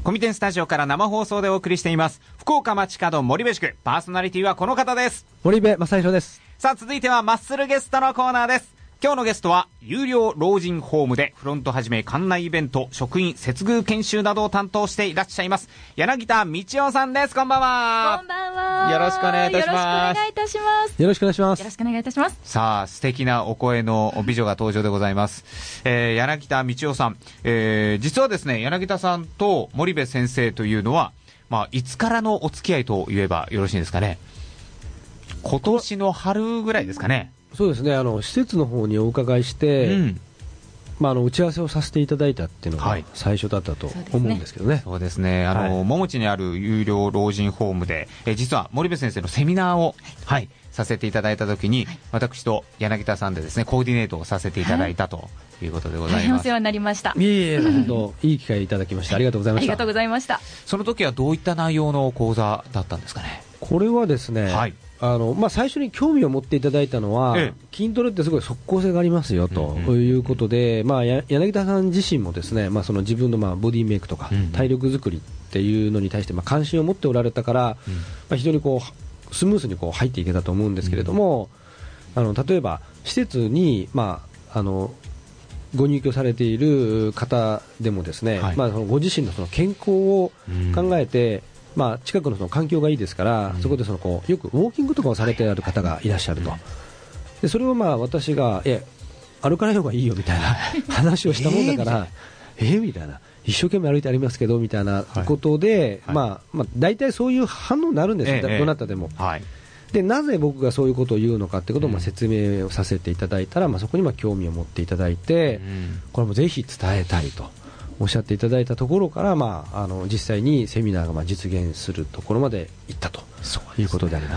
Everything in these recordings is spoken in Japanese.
コミテンスタジオから生放送でお送りしています福岡街角森部宿、パーソナリティはこの方です。 森部正弘です。 さあ続いてはマッスルゲストのコーナーです。今日のゲストは有料老人ホームでフロントはじめ館内イベント、職員接遇研修などを担当していらっしゃいます柳田道夫さんです。こんばんは。 こんばんは。 よろしくお願いいたします。 よろしくお願いいたします。 よろしくお願いします。 よろしくお願いいたします。 さあ素敵なお声の美女が登場でございます。柳田道夫さん、実はですね柳田さんと森部先生というのは、いつからのお付き合いと言えばよろしいんですかね。今年の春ぐらいですかね。 そうですね、施設の方にお伺いして、打ち合わせをさせていただいたっていうのが最初だったと思うんですけどね。 そうですね、桃地にある有料老人ホームで、実は森部先生のセミナーを、させていただいたときに、私と柳田さんでですねコーディネートをさせていただいたということでございます。 大変お世話になりました。 いえいえ、本当いい機会いただきましてありがとうございました。 ありがとうございました。 その時はどういった内容の講座だったんですかね。 これはですね、最初に興味を持っていただいたのは、筋トレってすごい即効性がありますよということで、柳田さん自身もですね、その自分のボディメイクとか体力作りっていうのに対して関心を持っておられたから、非常にスムースに入っていけたと思うんですけれども、例えば施設に、ご入居されている方でもですね、ご自身のその健康を考えて、近くのその環境がいいですから、そこでよくウォーキングとかをされている方がいらっしゃると。でそれを私が歩かない方がいいよみたいな話をしたもんだからみたいな、一生懸命歩いてありますけどみたいなことで、大体そういう反応になるんですよ、どなたでも。でなぜ僕がそういうことを言うのかということを説明をさせていただいたら、そこに興味を持っていただいて、これもぜひ伝えたいとおっしゃっていただいたところから、実際にセミナーが実現するところまで行ったということであります。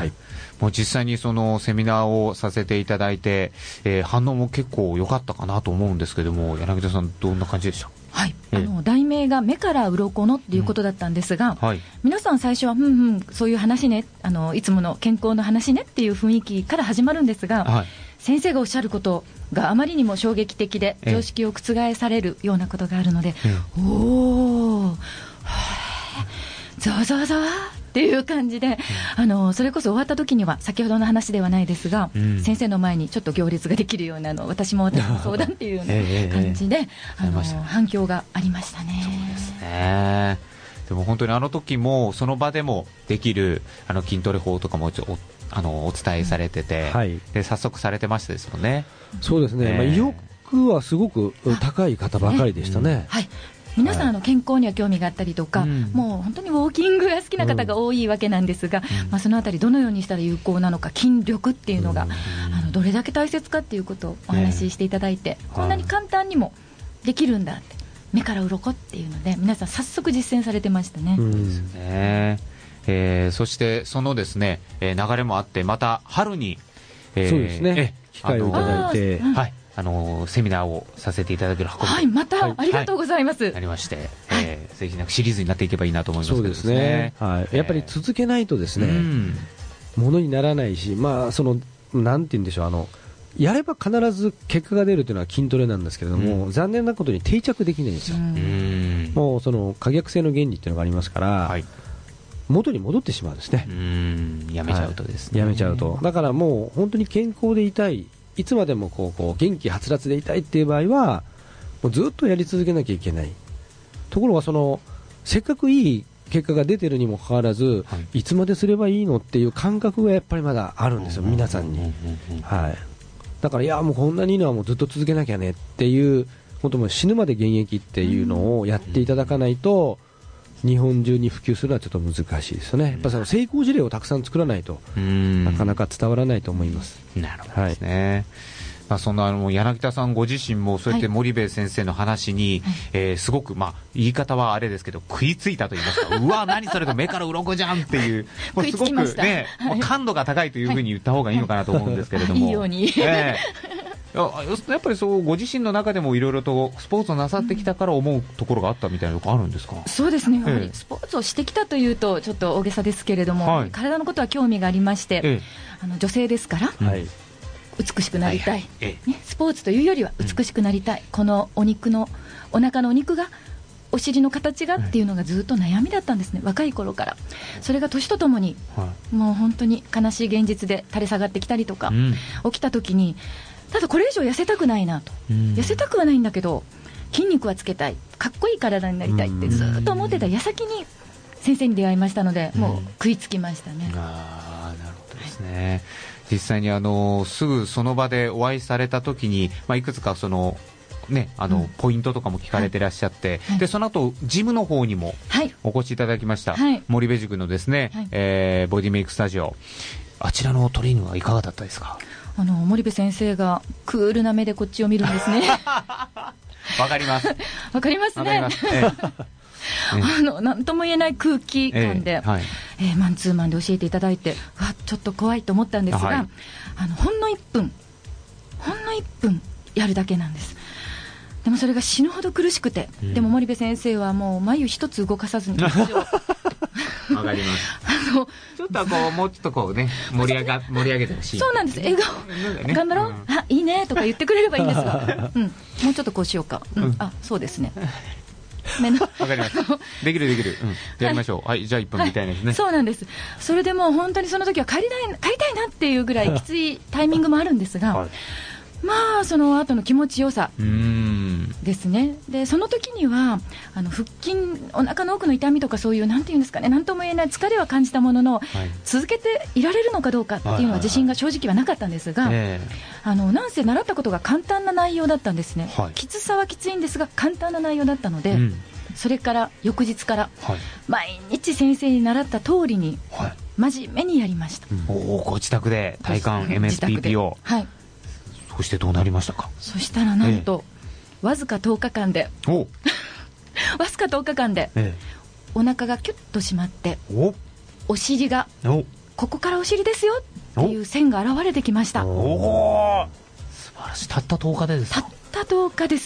もう実際にそのセミナーをさせていただいて、反応も結構良かったかなと思うんですけども、柳田さんどんな感じでした？ 題名が目から鱗のっていうことだったんですが、皆さん最初はそういう話ね、いつもの健康の話ねっていう雰囲気から始まるんですが、先生がおっしゃることがあまりにも衝撃的で常識を覆されるようなことがあるので、おーゾワゾワゾワっていう感じで、それこそ終わった時には先ほどの話ではないですが、先生の前にちょっと行列ができるような私も相談っていうような感じで、反響がありましたね。 そうですね。でも本当にあの時もその場でもできる筋トレ法とかもお伝えされてて、で早速されてましたですもんね。 そうですね、意欲はすごく高い方ばかりでしたね。 皆さん健康には興味があったりとか、もう本当にウォーキングが好きな方が多いわけなんですが、そのあたりどのようにしたら有効なのか、筋力っていうのがどれだけ大切かっていうことをお話ししていただいて、こんなに簡単にもできるんだって、目から鱗っていうので皆さん早速実践されてましたね。 そしてそのですね、流れもあってまた春に、 そうですね、機会をいただいて、 セミナーをさせていただける運び、 またありがとうございます。 なりまして、ぜひシリーズになっていけばいいなと思いますけどですね。 やっぱり続けないとですね、ものにならないし、なんて言うんでしょう、やれば必ず結果が出るというのは筋トレなんですけれども、残念なことに定着できないんですよ。もうその可逆性の原理っていうのがありますから、元に戻ってしまうんですね。 やめちゃうとですね。 やめちゃうと。だからもう本当に健康でいたい、いつまでも元気はつらつでいたいっていう場合は、もうずっとやり続けなきゃいけない。ところがせっかくいい結果が出てるにもかかわらず、いつまですればいいのっていう感覚がやっぱりまだあるんですよ、皆さんに。だからもうこんなにいいのはもうずっと続けなきゃねっていう、本当もう死ぬまで現役っていうのをやっていただかないと、日本中に普及するのはちょっと難しいですよね。やっぱ成功事例をたくさん作らないとなかなか伝わらないと思います。 なるほどですね。そんな柳田さんご自身もそうやって森部先生の話に、すごく言い方はあれですけど食いついたと言いますか、うわ何それと目から鱗じゃんっていう、すごくね、感度が高いというふうに言った方がいいのかなと思うんですけれども、 いいようにやっぱりそうご自身の中でもいろいろとスポーツをなさってきたから思うところがあったみたいなところあるんですか？ そうですね、やはりスポーツをしてきたというとちょっと大げさですけれども、体のことは興味がありまして、女性ですから、美しくなりたい、スポーツというよりは美しくなりたい、このお腹のお肉がお尻の形がっていうのがずっと悩みだったんですね、若い頃から。それが年とともに、もう本当に悲しい現実で垂れ下がってきたりとか、起きた時に、ただこれ以上痩せたくないなと、痩せたくはないんだけど筋肉はつけたい、かっこいい体になりたいってずっと思ってた矢先に先生に出会いましたので、もう食いつきましたね。 なるほどですね。実際にすぐその場でお会いされた時に、いくつかそのね、ポイントとかも聞かれてらっしゃって、でその後ジムの方にもお越しいただきました、森部塾のですね、ボディメイクスタジオ、あちらのトレーニングはいかがだったですか？ 森部先生がクールな目でこっちを見るんですね。 わかります。 わかりますね。なんとも言えない空気感で、マンツーマンで教えていただいて、ちょっと怖いと思ったんですが、ほんの1分やるだけなんです。でもそれが死ぬほど苦しくて、でも森部先生はもう眉一つ動かさずにわかります。 ちょっともうちょっとね盛り上げてほしい。 そうなんです。笑顔、頑張ろう、いいねとか言ってくれればいいんですが、もうちょっとこうしようか、そうですね。 わかります。できる、やりましょう。はい、じゃあ1分みたいなですね。 そうなんです。それでもう本当にその時は帰りたいなっていうぐらいきついタイミングもあるんですが、その後の気持ちよさですね。でその時には腹筋、お腹の奥の痛みとかそういうなんていうんですかね、なんとも言えない疲れは感じたものの、続けていられるのかどうかっていうのは自信が正直はなかったんですが、なんせ習ったことが簡単な内容だったんですね。きつさはきついんですが簡単な内容だったので、それから翌日から毎日先生に習った通りに真面目にやりました。 ご自宅で体幹 MSPP を。そしてどうなりましたか？ そしたらなんと、わずか10日間でお腹がキュッと締まって、お尻がここからお尻ですよっていう線が現れてきました。 素晴らしい。たった10日でですか？ たった10日です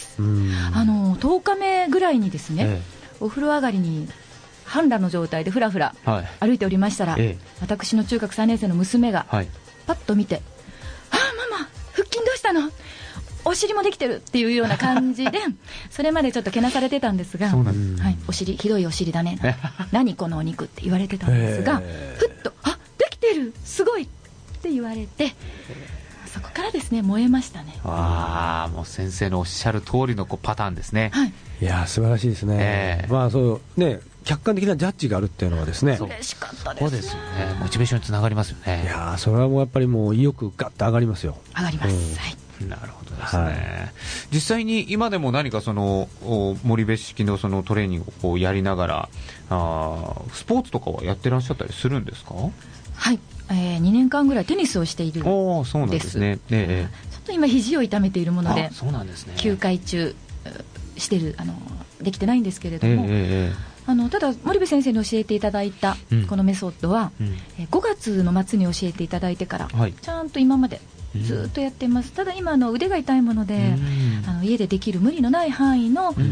。10日目ぐらいにですね、お風呂上がりに半裸の状態でふらふら歩いておりましたら、私の中学3年生の娘がパッと見て、ママ腹筋どうしたの？お尻もできてるっていうような感じでそれまでちょっとけなされてたんですが、お尻ひどいお尻だね何このお肉って言われてたんですが、ふっとできてるすごいって言われて、そこからですね燃えましたね。 もう先生のおっしゃる通りのパターンですね。 いや素晴らしいですね。そうね、客観的なジャッジがあるっていうのはですね、 嬉しかったですね。 そうですよね。モチベーションにつながりますよね。 いやそれはもうやっぱりもう意欲ガッと上がりますよ。 上がります。 なるほどですね。実際に今でも何かその森部式のそのトレーニングをやりながらスポーツとかはやってらっしゃったりするんですか？ はい、2年間ぐらいテニスをしているんです。 そうなんですね。ちょっと今肘を痛めているもので、 そうなんですね。 休会中してるできてないんですけれども、ただ森部先生に教えていただいたこのメソッドは、5月の末に教えていただいてから、ちゃんと今までずっとやってます。ただ今腕が痛いもので、家でできる無理のない範囲の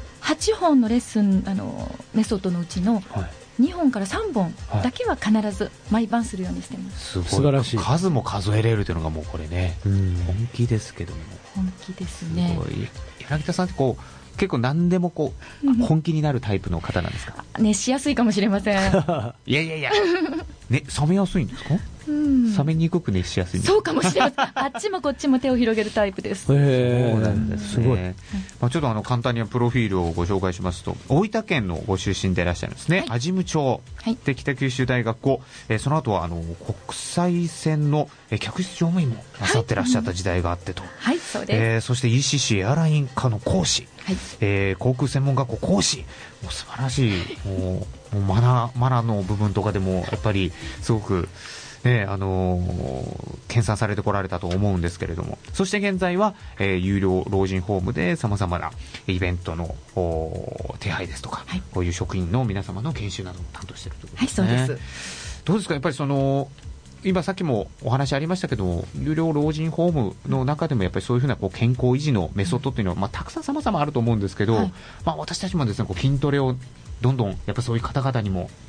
8本のレッスンメソッドのうちの2本から3本だけは必ず毎晩するようにしてます。 素晴らしい。数も数えれるというのがもうこれね、本気ですけども。 本気ですね。 すごい。柳田さんって結構何でも本気になるタイプの方なんですか？ 熱しやすいかもしれません。 いやね、冷めやすいんですか？冷めにくく熱しやすいんですか？ そうかもしれません。あっちもこっちも手を広げるタイプです。 そうなんですね。すごい。ちょっと簡単にプロフィールをご紹介しますと、大分県のご出身でいらっしゃるんですね。安心町で北九州大学を、その後は国際線の客室乗務員もなさってらっしゃった時代があってと。 そうです。 そして ECC エアライン科の講師、航空専門学校講師、もう素晴らしい。もうマナーの部分とかでもやっぱりすごく研鑽されてこられたと思うんですけれども、そして現在は、有料老人ホームでさまざまなイベントの手配ですとか、こういう職員の皆様の研修などを担当しているということですね。 そうです。 どうですか、やっぱり今さっきもお話ありましたけども、有料老人ホームの中でもやっぱりそういうふうな健康維持のメソッドっていうのは、たくさん様々あると思うんですけど、私たちもですね、筋トレをどんどんやっぱそういう方々にも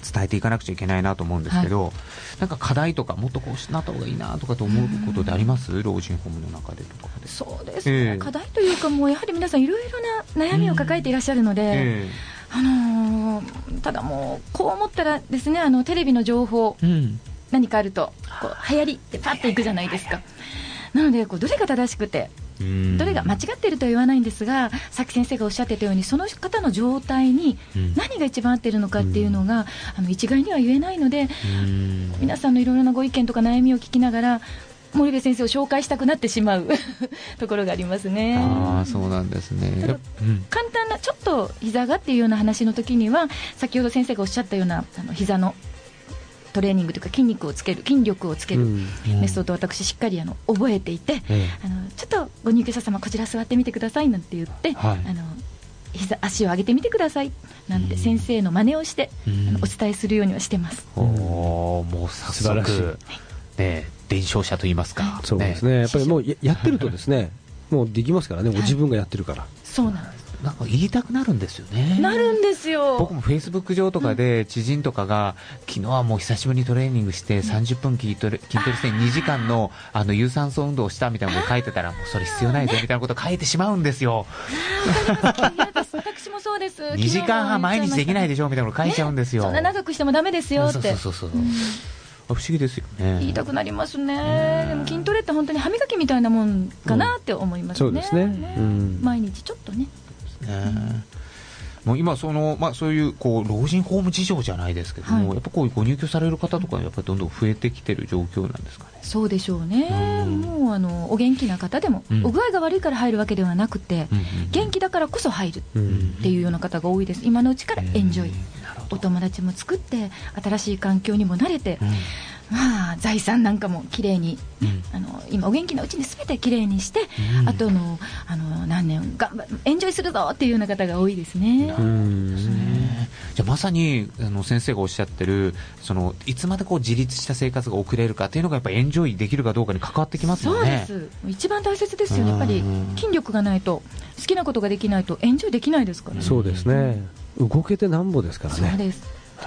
伝えていかなくちゃいけないなと思うんですけど、なんか課題とかもっとこうなった方がいいなとかと思うことってあります？老人ホームの中でとかで。 そうですね、課題というかもうやはり皆さんいろいろな悩みを抱えていらっしゃるので、ただもうこう思ったらですね、テレビの情報、何かあるとこう流行りってパッといくじゃないですか。なのでどれが正しくてどれが間違っているとは言わないんですが、さっき先生がおっしゃってたようにその方の状態に何が一番合っているのかっていうのが一概には言えないので、皆さんのいろいろなご意見とか悩みを聞きながら森部先生を紹介したくなってしまうところがありますね。 そうなんですね。 簡単なちょっと膝がっていうような話の時には、先ほど先生がおっしゃったような膝のトレーニングというか筋力をつけるメソッドを私しっかり覚えていて、ちょっとご入居者様こちら座ってみてくださいなんて言って、足を上げてみてくださいなんて先生の真似をしてお伝えするようにはしてます。 もう早速伝承者といいますか。 そうですね、やっぱりもうやってるとですねもうできますからね、ご自分がやってるから。 そうなんです。 なんか言いたくなるんですよね。 なるんですよ。 僕もフェイスブック上とかで知人とかが、昨日はもう久しぶりにトレーニングして30分筋トレして2時間の有酸素運動をしたみたいなこと書いてたら、もうそれ必要ないぜみたいなこと書いてしまうんですよ。 私もそうです。 2時間半毎日できないでしょみたいなこと書いちゃうんですよ。 そんな長くしてもダメですよって。 そう不思議ですよね。 言いたくなりますね。でも筋トレって本当に歯磨きみたいなもんかなって思いますね。 そうですね。 毎日ちょっとね。 もう今そういう老人ホーム事情じゃないですけども、やっぱこういうご入居される方とかやっぱりどんどん増えてきてる状況なんですかね。 そうでしょうね。もうお元気な方でも、お具合が悪いから入るわけではなくて、元気だからこそ入るっていうような方が多いです。今のうちからエンジョイ、お友達も作って新しい環境にも慣れて、財産なんかもきれいに、今お元気なうちに全てきれいにして、あとの何年エンジョイするぞっていうような方が多いですね。 じゃあまさに先生がおっしゃってるいつまで自立した生活が送れるかっていうのがやっぱりエンジョイできるかどうかに関わってきますよね。 そうです。一番大切ですよね。やっぱり筋力がないと、好きなことができないとエンジョイできないですからね。 そうですね。動けてなんぼですからね。 そうです。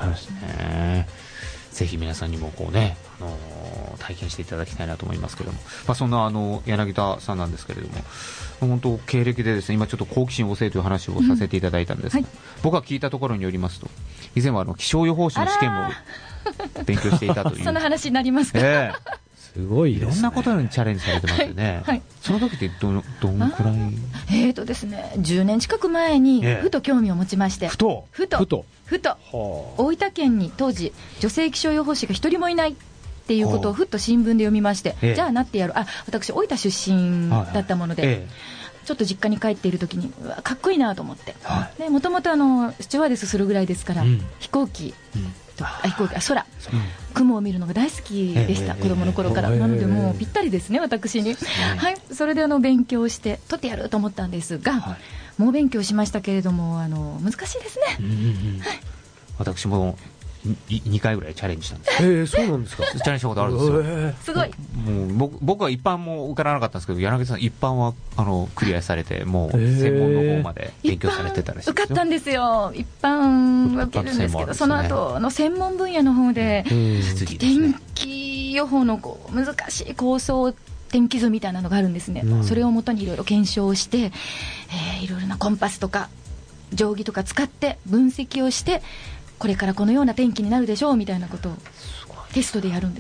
ぜひ皆さんにも体験していただきたいなと思いますけども、そんな柳田さんなんですけれども、本当経歴でですね、今ちょっと好奇心旺盛という話をさせていただいたんですが、僕が聞いたところによりますと、以前は気象予報士の試験も勉強していたというその話になりますか。 すごいですね。 いろんなことにチャレンジされてますよね。その時ってどんくらいですね、10年近く前にふと興味を持ちまして、ふと大分県に当時女性気象予報士が一人もいないっていうことをふっと新聞で読みまして、じゃあなってやる。私大分出身だったもので、ちょっと実家に帰っている時にかっこいいなと思って、もともとスチュワーデスするぐらいですから、飛行機空、雲を見るのが大好きでした、子供の頃から。なのでもうぴったりですね、私に。それで勉強して取ってやると思ったんですが、猛勉強しましたけれども難しいですね。 私も2回ぐらいチャレンジしたんです。 そうなんですか。 チャレンジしたことあるんですよ。 すごい。 もう僕は一般も受からなかったんですけど、柳田さん一般はクリアされて、もう専門の方まで勉強されてたらしいですよ。 受かったんですよ。一般は受けるんですけど、その後の専門分野の方で天気予報の難しい構想天気図みたいなのがあるんですね。それをもとにいろいろ検証して、いろいろなコンパスとか定規とか使って分析をして、これからこのような天気になるでしょうみたいなことをテストでやるんです。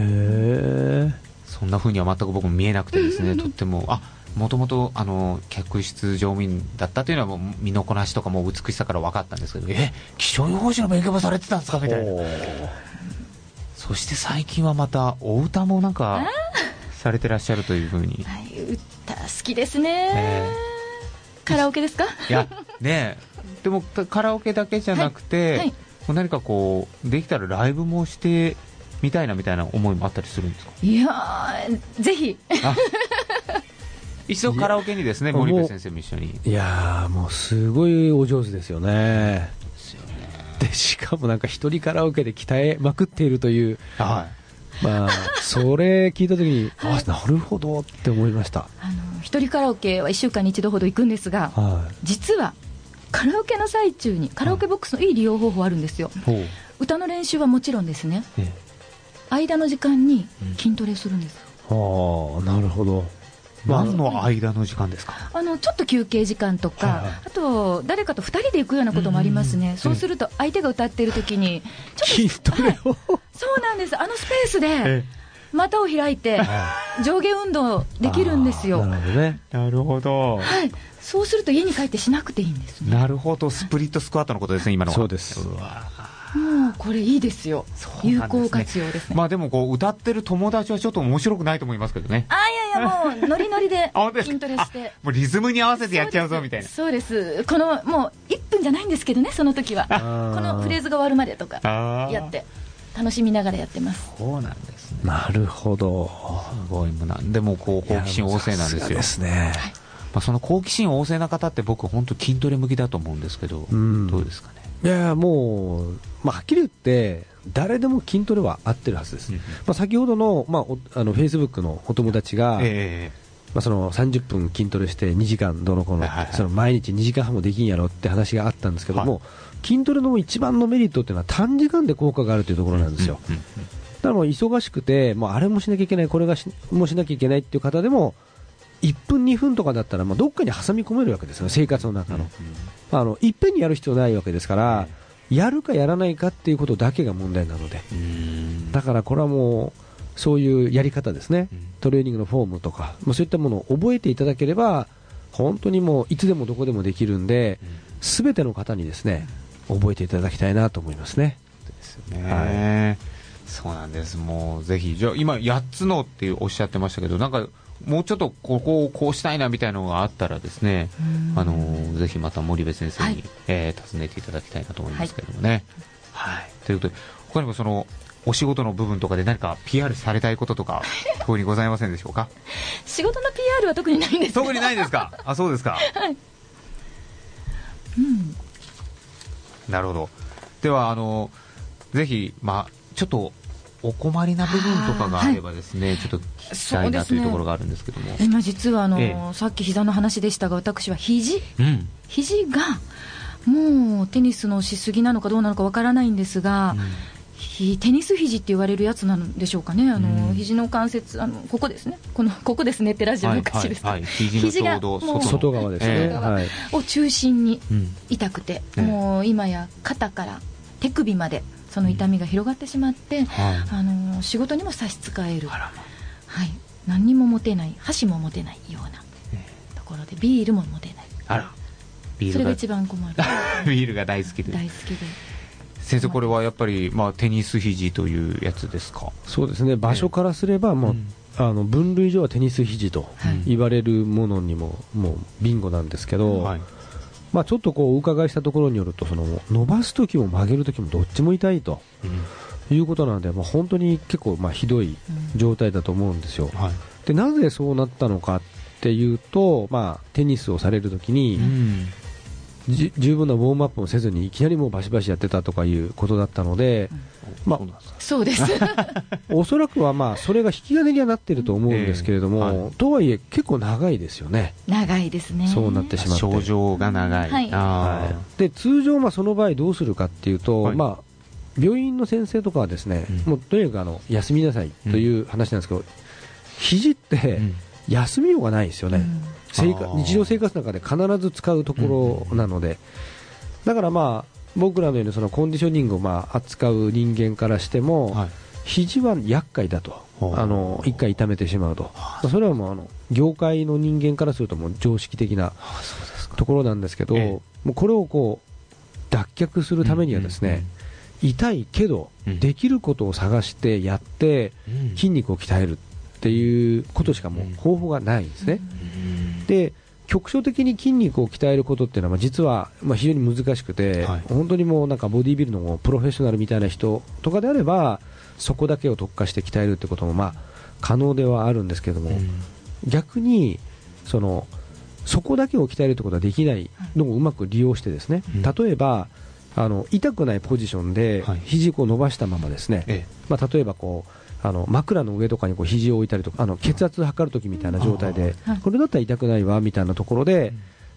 そんな風には全く僕も見えなくてですね、とってももともと客室乗務員だったというのはもう身のこなしとかも美しさから分かったんですけど、気象予報士の勉強もされてたんですかみたいな。そして最近はまたお歌もなんかされてらっしゃるという風に。 歌好きですね。カラオケですか。 いやねでもカラオケだけじゃなくて、何かできたらライブもしてみたいなみたいな思いもあったりするんですか。 いやぜひ一度カラオケにですね、森部先生も一緒に。 いやもうすごいお上手ですよね。でしかもなんか一人カラオケで鍛えまくっているという、それ聞いた時になるほどって思いました。 一人カラオケは1週間に1度ほど行くんですが、実はカラオケの最中にカラオケボックスのいい利用方法あるんですよ。 歌の練習はもちろんですね、間の時間に筋トレするんです。 なるほど。 何の間の時間ですか？ ちょっと休憩時間とか、あと誰かと2人で行くようなこともありますね。そうすると相手が歌っている時に筋トレを、 そうなんです、スペースで股を開いて上下運動できるんですよ。 なるほどね。 なるほど。 はい、そうすると家に帰ってしなくていいんですね。 なるほど、スプリットスクワットのことですね、今のは。 そうです。 もうこれいいですよ、有効活用ですね。 まあでも歌ってる友達はちょっと面白くないと思いますけどね。 いやもうノリノリで筋トレしてもうリズムに合わせてやっちゃうぞみたいな。 そうです。もう1分じゃないんですけどね、その時はこのフレーズが終わるまでとかやって楽しみながらやってます。 そうなんですね。 なるほど。 すごい、もう何でも好奇心旺盛なんですよ。 ですね。 その好奇心旺盛な方って僕本当筋トレ向きだと思うんですけど、どうですかね。 いやもう、はっきり言って誰でも筋トレは合ってるはずです。先ほどの、フェイスブックのお友達が、その30分筋トレして2時間どうのこうの、その毎日2時間半もできんやろって話があったんですけども、筋トレの一番のメリットっていうのは短時間で効果があるというところなんですよ。だからもう忙しくてあれもしなきゃいけない、これもしなきゃいけないっていう方でも1分2分とかだったらどっかに挟み込めるわけですよ、生活の中の。いっぺんにやる必要ないわけですから、やるかやらないかっていうことだけが問題なので、だからこれはもうそういうやり方ですね、トレーニングのフォームとか、そういったものを覚えていただければ本当にもういつでもどこでもできるんで、全ての方にですね覚えていただきたいなと思いますね。 ですよね。そうなんです。もうぜひ、じゃあ今8つのっておっしゃってましたけど、なんかもうちょっとここをこうしたいなみたいなのがあったらですね、ぜひまた森部先生に、尋ねていただきたいなと思いますけれどもね。はい。ということで、他にもそのお仕事の部分とかで何か PR されたいこととか特にございませんでしょうか？ 仕事の PR は特にないんです。 特にないですか？あ、そうですか。はい。なるほど。ではぜひちょっとお困りな部分とかがあればですね、ちょっと聞きたいなというところがあるんですけども、 今実はさっき膝の話でしたが、私は肘がもうテニスのしすぎなのかどうなのかわからないんですが、テニス肘って言われるやつなんでしょうかね。肘の関節、ここですね、ここですねってラジオの歌詞ですけど、 肘が外側ですね、 を中心に痛くて、もう今や肩から手首までその痛みが広がってしまって、仕事にも差し支える、何にも持てない、箸も持てないようなところで、ビールも持てない、それが一番困る。 ビールが大好きで。先生、これはやっぱり、テニス肘というやつですか？ そうですね、場所からすれば、分類上はテニス肘と言われるものにももうビンゴなんですけど、ちょっとお伺いしたところによると、伸ばすときも曲げるときもどっちも痛いということなので、本当に結構ひどい状態だと思うんですよ。でなぜそうなったのかっていうと、テニスをされるときに、十分なウォームアップもせずにいきなりもうバシバシやってたとかいうことだったので、 そうですおそらくはそれが引き金にはなっていると思うんですけれども、とはいえ結構長いですよね。 長いですね。 そうなってしまって、 症状が長い。 で通常その場合どうするかっていうと、病院の先生とかはですね、もうとにかく休みなさいという話なんですけど、肘って休みようがないですよね。日常生活の中で必ず使うところなので、だから僕らのようにそのコンディショニングを扱う人間からしても、肘は厄介だと、一回痛めてしまうと、それはもう業界の人間からするともう常識的なところなんですけど、もうこれを脱却するためにはですね、痛いけどできることを探してやって筋肉を鍛えるっていうことしかもう方法がないんですね。で局所的に筋肉を鍛えることっていうのは実は非常に難しくて、本当にもうなんかボディービルのプロフェッショナルみたいな人とかであればそこだけを特化して鍛えるってことも可能ではあるんですけども、逆にそこだけを鍛えるってことはできないのをうまく利用してですね、例えば痛くないポジションで肘を伸ばしたままですね、例えば枕の上とかに肘を置いたりとか、血圧を測るときみたいな状態で、これだったら痛くないわみたいなところで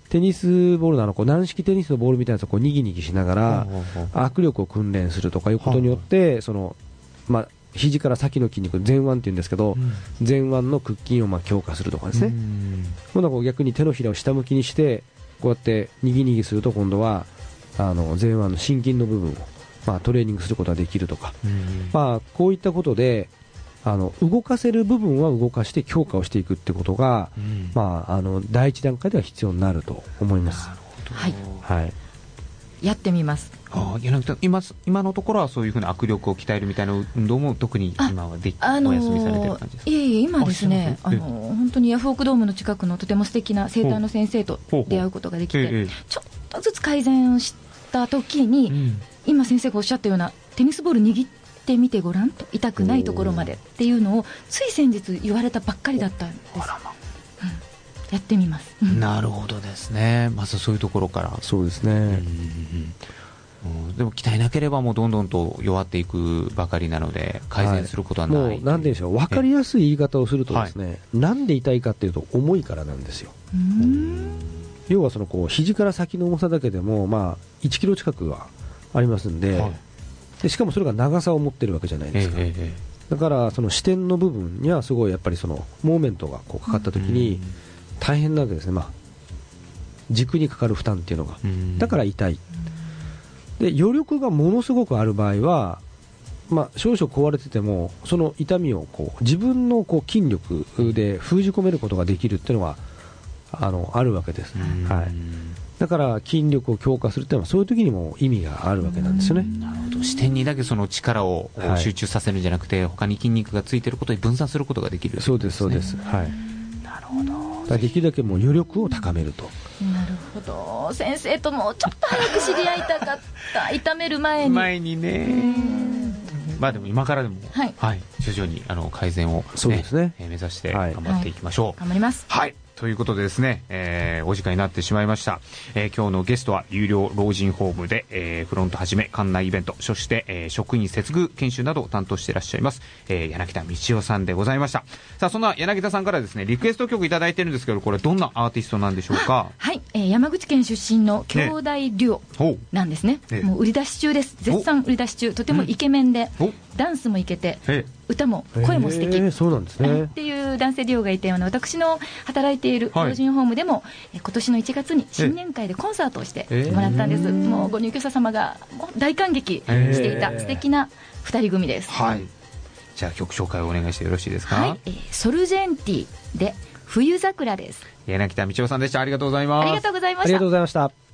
テニスボールの軟式テニスのボールみたいなやつをこうにぎにぎしながら握力を訓練するとかいうことによって肘から先の筋肉、前腕っていうんですけど、前腕の屈筋を強化するとかですね。今度は逆に手のひらを下向きにしてこうやってにぎにぎすると、今度は前腕の心筋の部分をトレーニングすることができるとか、こういったことで動かせる部分は動かして強化をしていくってことが、第一段階では必要になると思います。 はい、はい、やってみます。 今のところはそういうふうな握力を鍛えるみたいな運動も特に今はお休みされてる感じですか？ 今ですね、本当にヤフオクドームの近くのとても素敵な整体の先生と出会うことができて、ちょっとずつ改善をした時に、今先生がおっしゃったようなテニスボール握ってみてごらんと、痛くないところまでっていうのをつい先日言われたばっかりだったんです。やってみます。 なるほどですね。まずそういうところから。 そうですね。 でも鍛えなければもうどんどんと弱っていくばかりなので改善することはない、 もう何でしょう、分かりやすい言い方をするとですね、なんで痛いかっていうと重いからなんですよ。要は肘から先の重さだけでも1キロ近くはありますんで、でしかもそれが長さを持ってるわけじゃないですか。だからその視点の部分にはすごいやっぱりモーメントがかかった時に大変なわけですね。軸にかかる負担っていうのが、だから痛い。で余力がものすごくある場合は、少々壊れててもその痛みを自分の筋力で封じ込めることができるっていうのがあるわけです、だから筋力を強化するっていうのはそういう時にも意味があるわけなんですよね。 なるほど。視点にだけその力を集中させるんじゃなくて、他に筋肉がついていることに分散することができる、 そうです、そうです。なるほど。できるだけもう余力を高めると。 なるほど。先生ともちょっと早く知り合いたかった。痛める前にね。 でも今からでも、徐々に改善を、 そうですね、 目指して頑張っていきましょう。 頑張ります。 ということでですね、お時間になってしまいました。今日のゲストは有料老人ホームで、フロントはじめ館内イベント、そして、職員接遇研修などを担当していらっしゃいます、柳田道夫さんでございました。さあ、そんな柳田さんからですね、リクエスト曲いただいてるんですけど、これどんなアーティストなんでしょうか？ 山口県出身の兄弟デュオなんですね。もう売り出し中です。絶賛売り出し中。とてもイケメンで、ダンスもいけて、歌も声も素敵、 そうなんですね、 っていう男性デュオがいて、私の働いている老人ホームでも、今年の1月に新年会でコンサートをしてもらったんです。もうご入居者様が大感激していた素敵な2人組です。 じゃあ曲紹介をお願いしてよろしいですか？ ソルジェンティで冬桜です。 柳田道夫さんでした。ありがとうございます。 ありがとうございました。 ありがとうございました。